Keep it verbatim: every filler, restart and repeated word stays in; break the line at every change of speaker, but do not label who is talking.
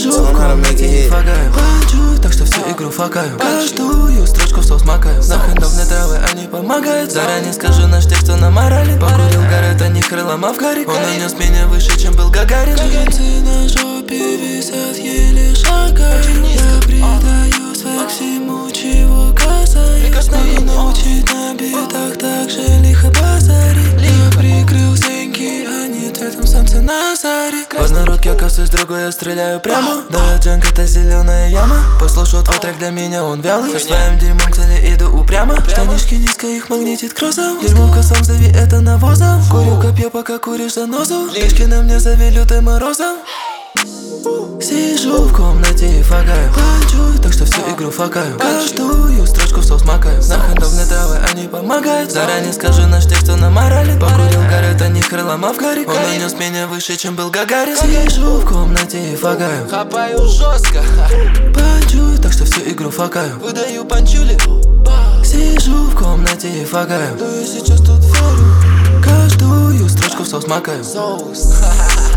Сижу в комнате и фагаю, плачу, так что всю игру факаю. Каждую строчку в соус макаю. На хендовные травы они помогают. Заранее скажу наш текст, он на морали. Покурил город, а не крылом, а в гарик. Он унес меня выше, чем был Гагарин. Джинсы на жопе висят, еле шагаю. Я придаюсь всему, чего касаюсь. Надо научить на битах так же лихо базарить. Я прикрыл зеньки, а не цветом солнца на заре. Поздно руки, оказываюсь, другой я стреляю прямо. Да, джанк, это зеленая яма. Послушал твой трек, для меня он вялый. Со своим дерьмом к цели иду упрямо. Штанишки низко, их магнитит кроссом. Дерьмо косом, зови это навозом. Курю копье, пока куришь занозу. Лишки на мне зови лютым морозом. Сижу в комнате и фагаю, плачу, так что всю игру факаю. Каждую строчку в соус макаю. На хендовные травы они помогают. Заранее скажу наш текст, он на морали. Покурил город, а не крылом, а в гарик. Он унес меня выше, чем был Гагарин. Сижу в комнате и фагаю,
хапаю жестко,
плачу, так что всю игру факаю.
выдаю панчули.
Сижу в комнате и фагаю,
Да я сейчас тут верю.
каждую строчку в соус макаю.
Соус.